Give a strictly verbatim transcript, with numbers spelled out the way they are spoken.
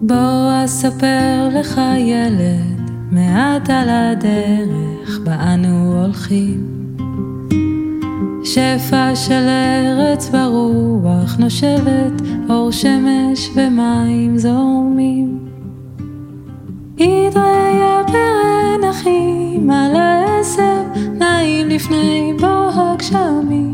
בוא אספר לך ילד מעט על הדרך בה אנו הולכים, שפע של ארץ ברוח נושבת, אור שמש ומים זורמים. ידריה ברן אחים על העשב, נעים לפני בוא הגשמים.